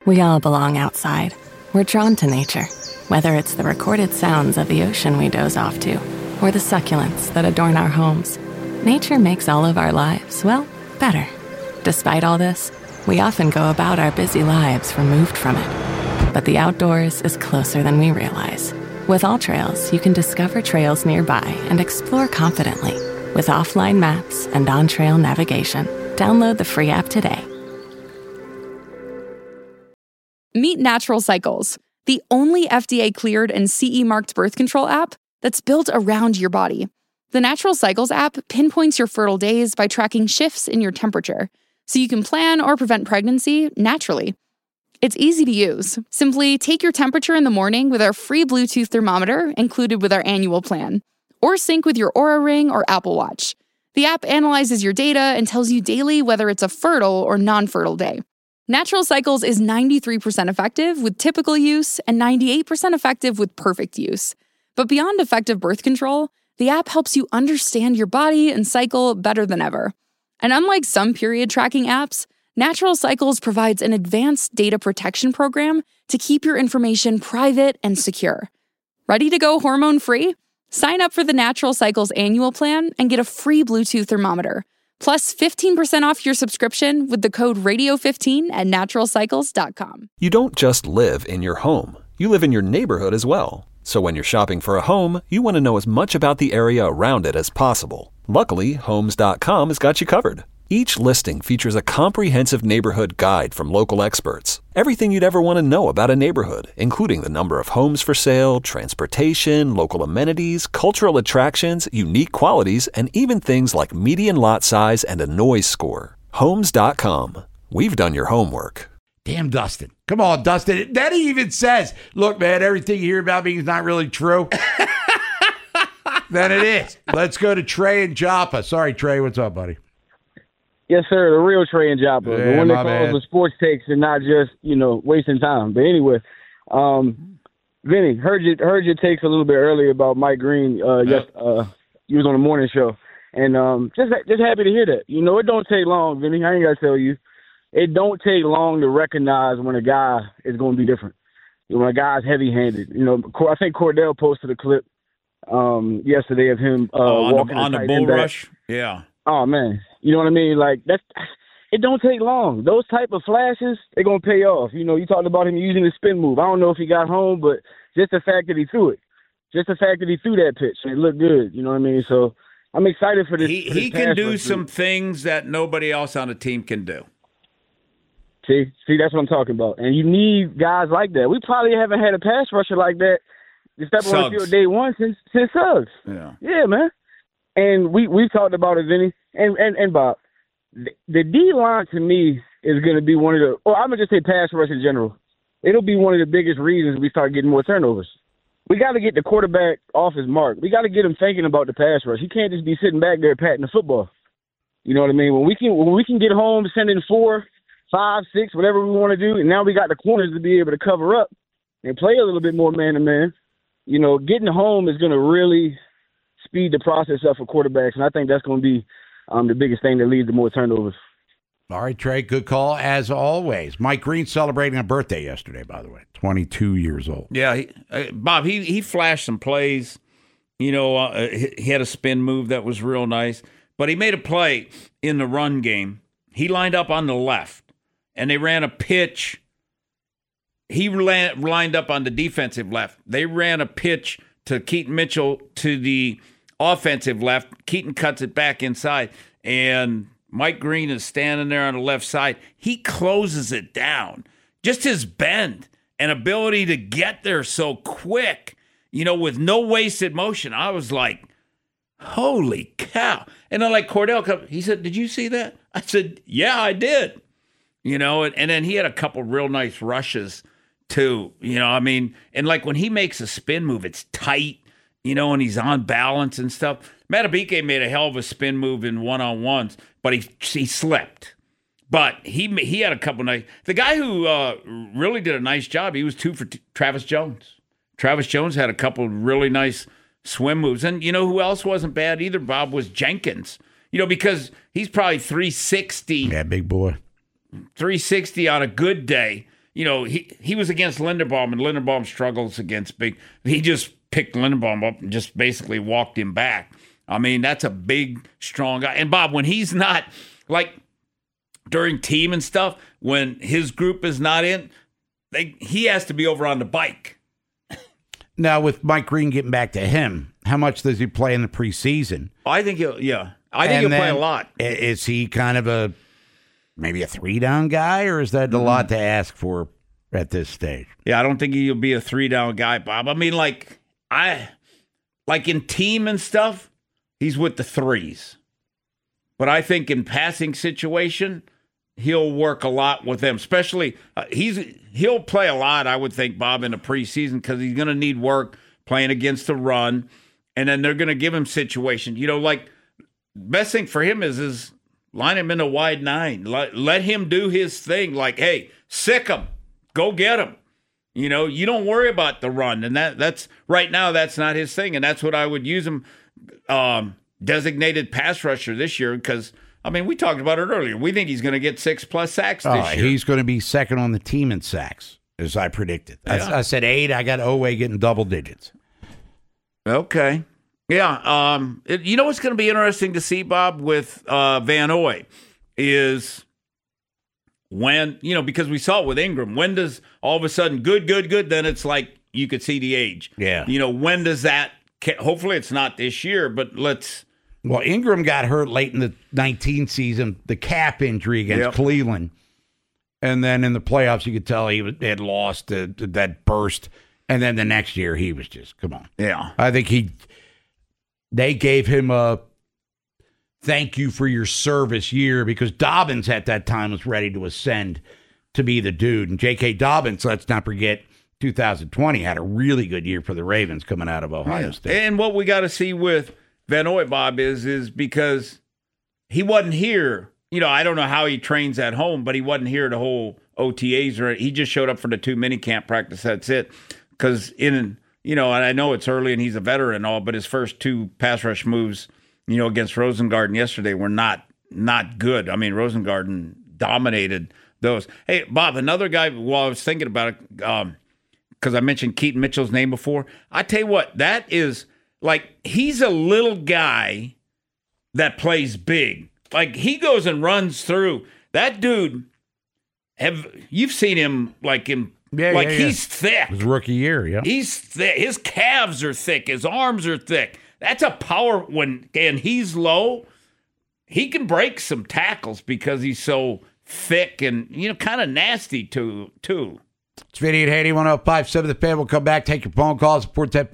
We all belong outside. We're drawn to nature, whether it's the recorded sounds of the ocean we doze off to, or the succulents that adorn our homes. Nature makes all of our lives, well, better. Despite all this, we often go about our busy lives removed from it. But the outdoors is closer than we realize. With AllTrails, you can discover trails nearby and explore confidently. With offline maps and on-trail navigation, download the free app today. Meet Natural Cycles, the only FDA-cleared and CE-marked birth control app that's built around your body. The Natural Cycles app pinpoints your fertile days by tracking shifts in your temperature, so you can plan or prevent pregnancy naturally. It's easy to use. Simply take your temperature in the morning with our free Bluetooth thermometer included with our annual plan, or sync with your Oura Ring or Apple Watch. The app analyzes your data and tells you daily whether it's a fertile or non-fertile day. Natural Cycles is 93% effective with typical use and 98% effective with perfect use. But beyond effective birth control, the app helps you understand your body and cycle better than ever. And unlike some period tracking apps, Natural Cycles provides an advanced data protection program to keep your information private and secure. Ready to go hormone-free? Sign up for the Natural Cycles annual plan and get a free Bluetooth thermometer. Plus 15% off your subscription with the code radio15 at naturalcycles.com. You don't just live in your home. You live in your neighborhood as well. So when you're shopping for a home, you want to know as much about the area around it as possible. Luckily, Homes.com has got you covered. Each listing features a comprehensive neighborhood guide from local experts. Everything you'd ever want to know about a neighborhood, including the number of homes for sale, transportation, local amenities, cultural attractions, unique qualities, and even things like median lot size and a noise score. Homes.com. We've done your homework. Damn, Dustin. Come on, Dustin. Then he even says, look, man, everything you hear about me is not really true. Then it is. Let's go to Trey and Joppa. Sorry, Trey. What's up, buddy? Yes, sir. The real Trey and Joppa. Yeah, the one that my calls bad. the sports takes and not just, wasting time. But anyway, Vinny, heard your takes a little bit earlier about Mike Green. You was on the morning show. And just happy to hear that. It don't take long, Vinny. I ain't got to tell you. It don't take long to recognize when a guy is going to be different. When a guy's heavy-handed. I think Cordell posted a clip yesterday of him walking on the bull rush. Yeah. Oh man, you know what I mean? Like it don't take long. Those type of flashes, they're gonna pay off. You talked about him using the spin move. I don't know if he got home, but just the fact that he threw it, just the fact that he threw that pitch, it looked good. You know what I mean? So I'm excited for this. He can do some things that nobody else on the team can do. See, that's what I'm talking about. And you need guys like that. We probably haven't had a pass rusher like that to step on the field day one since Suggs. Yeah, man. And we've talked about it, Vinny, and Bob. The D-line, to me, is going to be one of the – or I'm going to just say pass rush in general. It'll be one of the biggest reasons we start getting more turnovers. We got to get the quarterback off his mark. We got to get him thinking about the pass rush. He can't just be sitting back there patting the football. You know what I mean? When we can get home, sending 4, 5, 6, whatever we want to do, and now we got the corners to be able to cover up and play a little bit more man-to-man, getting home is going to really – speed the process up for quarterbacks, and I think that's going to be the biggest thing that leads to more turnovers. All right, Trey, good call as always. Mike Green celebrating a birthday yesterday, by the way, 22 years old. Yeah, Bob, he flashed some plays. He had a spin move that was real nice, but he made a play in the run game. He lined up on the left, and they ran a pitch. He lined up on the defensive left. They ran a pitch to Keaton Mitchell to the offensive left. Keaton cuts it back inside, and Mike Green is standing there on the left side. He closes it down. Just his bend and ability to get there so quick, with no wasted motion. I was like, holy cow. And then Cordell, he said, did you see that? I said, yeah, I did. And then he had a couple real nice rushes too. And when he makes a spin move, it's tight. And he's on balance and stuff. Matabike made a hell of a spin move in one-on-ones, but he slipped. But he had a couple nice. The guy who really did a nice job, he was 2 for Travis Jones. Travis Jones had a couple really nice swim moves. And who else wasn't bad either, Bob, was Jenkins. Because he's probably 360. Yeah, big boy. 360 on a good day. he was against Linderbaum, and Linderbaum struggles against big. He just picked Linderbaum up and just basically walked him back. I mean, that's a big, strong guy. And Bob, when he's not, like during team and stuff, when his group is not in, he has to be over on the bike. Now, with Mike Green getting back to him, how much does he play in the preseason? I think he'll play a lot. Is he kind of maybe a 3-down guy, or is that a lot to ask for at this stage? Yeah, I don't think he'll be a 3-down guy, Bob. I mean, like in team and stuff, he's with the 3s. But I think in passing situation, he'll work a lot with them. Especially, he'll play a lot, I would think, Bob, in the preseason because he's going to need work playing against the run. And then they're going to give him situations. Best thing for him is line him in a wide 9. Let him do his thing. Like, hey, sick him. Go get him. You don't worry about the run. And that's right now, that's not his thing. And that's what I would use him. Designated pass rusher this year because, I mean, we talked about it earlier. We think he's going to get 6+ sacks this year. He's going to be second on the team in sacks, as I predicted. Yeah. I said 8. I got Oweh getting double digits. Okay. Yeah. What's going to be interesting to see, Bob, with Van Noy is when, because we saw it with Ingram. When does all of a sudden good, then it's like you could see the age. Yeah. When does that, hopefully it's not this year, but Well, Ingram got hurt late in the 19 season, the calf injury against Cleveland. And then in the playoffs, you could tell he had lost that burst. And then the next year, he was just, come on. Yeah. I think they gave him a thank you for your service year because Dobbins at that time was ready to ascend to be the dude. And J.K. Dobbins, let's not forget, 2020 had a really good year for the Ravens coming out of Ohio State. And what we got to see with Van Noy, Bob, is because he wasn't here. I don't know how he trains at home, but he wasn't here the whole OTAs. Or he just showed up for the 2 minicamp practice. That's it. Because and I know it's early and he's a veteran and all, but his first 2 pass rush moves, against Rosengarten yesterday were not good. I mean, Rosengarten dominated those. Hey, Bob, another guy, while I was thinking about it, because I mentioned Keaton Mitchell's name before, I tell you what, that is, like, he's a little guy that plays big. Like, he goes and runs through. That dude, you've seen him, like, he's thick. His rookie year, yeah. He's thick. His calves are thick. His arms are thick. That's a power and he's low. He can break some tackles because he's so thick and, kind of nasty, too. It's Vinny and Haney, 105.7 The Fan. We'll come back, take your phone calls,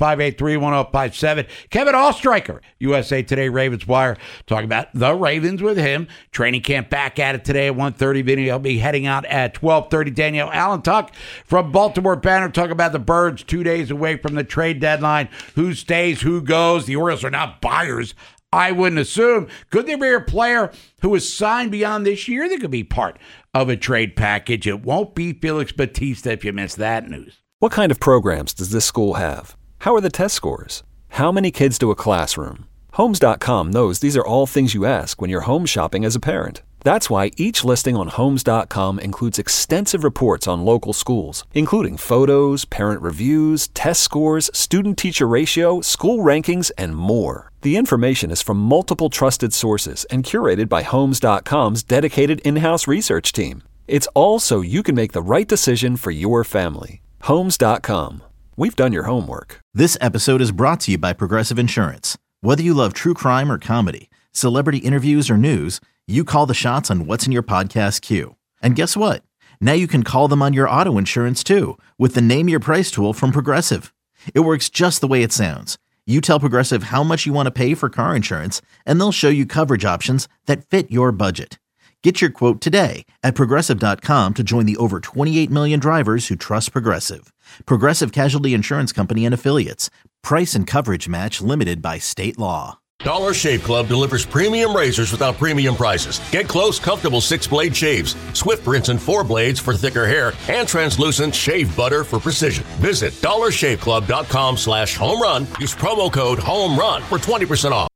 410-583-1057. Kevin Oestreicher, USA Today Ravens Wire, talking about the Ravens with him. Training camp back at it today at 1:30. Vinny will be heading out at 12:30. Danielle Allentuck from Baltimore Banner talking about the Birds 2 days away from the trade deadline. Who stays, who goes. The Orioles are not buyers, I wouldn't assume. Could there be a player who is signed beyond this year that could be part of a trade package? It won't be Felix Bautista if you miss that news. What kind of programs does this school have? How are the test scores? How many kids do a classroom? Homes.com knows these are all things you ask when you're home shopping as a parent. That's why each listing on Homes.com includes extensive reports on local schools, including photos, parent reviews, test scores, student-teacher ratio, school rankings, and more. The information is from multiple trusted sources and curated by Homes.com's dedicated in-house research team. It's all so you can make the right decision for your family. Homes.com. We've done your homework. This episode is brought to you by Progressive Insurance. Whether you love true crime or comedy, celebrity interviews or news, you call the shots on what's in your podcast queue. And guess what? Now you can call them on your auto insurance too with the Name Your Price tool from Progressive. It works just the way it sounds. You tell Progressive how much you want to pay for car insurance, and they'll show you coverage options that fit your budget. Get your quote today at Progressive.com to join the over 28 million drivers who trust Progressive. Progressive Casualty Insurance Company and Affiliates. Price and coverage match limited by state law. Dollar Shave Club delivers premium razors without premium prices. Get close, comfortable 6-blade shaves, Swift rinse and 4 blades for thicker hair, and translucent shave butter for precision. Visit dollarshaveclub.com/homerun. Use promo code HOMERUN for 20% off.